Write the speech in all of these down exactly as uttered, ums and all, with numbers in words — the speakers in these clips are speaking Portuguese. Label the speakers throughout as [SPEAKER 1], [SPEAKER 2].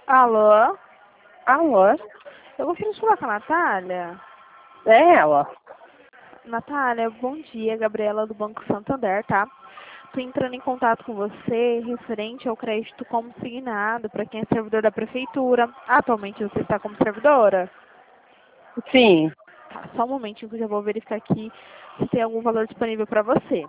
[SPEAKER 1] Alô?
[SPEAKER 2] Alô?
[SPEAKER 1] Eu gostaria de falar com a Natália.
[SPEAKER 2] É ela.
[SPEAKER 1] Natália, bom dia. Gabriela do Banco Santander, tá? Estou entrando em contato com você referente ao crédito consignado para quem é servidor da prefeitura. Atualmente você está como servidora?
[SPEAKER 2] Sim.
[SPEAKER 1] Tá, só um momentinho que eu já vou verificar aqui se tem algum valor disponível para você.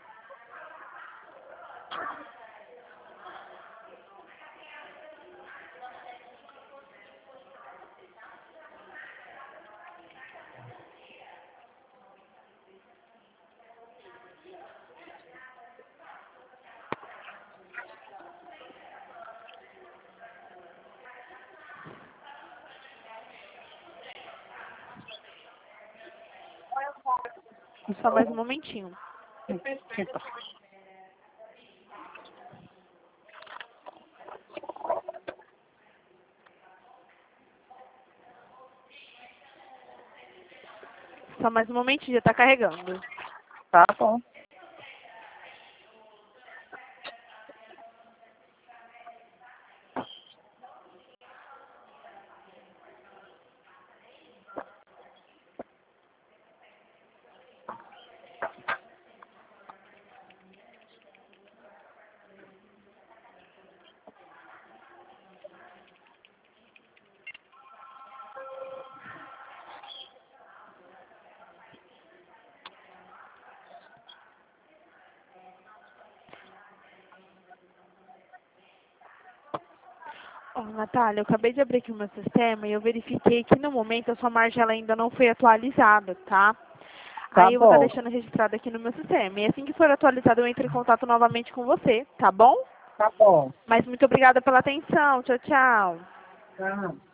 [SPEAKER 1] Só mais um momentinho. Só mais um momentinho, já está carregando.
[SPEAKER 2] Tá bom.
[SPEAKER 1] Ó, Natália, eu acabei de abrir aqui o meu sistema e eu verifiquei que no momento a sua margem ela ainda não foi atualizada, tá?
[SPEAKER 2] Tá
[SPEAKER 1] Aí eu vou estar
[SPEAKER 2] bom.
[SPEAKER 1] deixando registrado aqui no meu sistema. E assim que for atualizado, eu entro em contato novamente com você, tá bom?
[SPEAKER 2] Tá bom.
[SPEAKER 1] Mas muito obrigada pela atenção. Tchau, tchau.
[SPEAKER 2] Tá.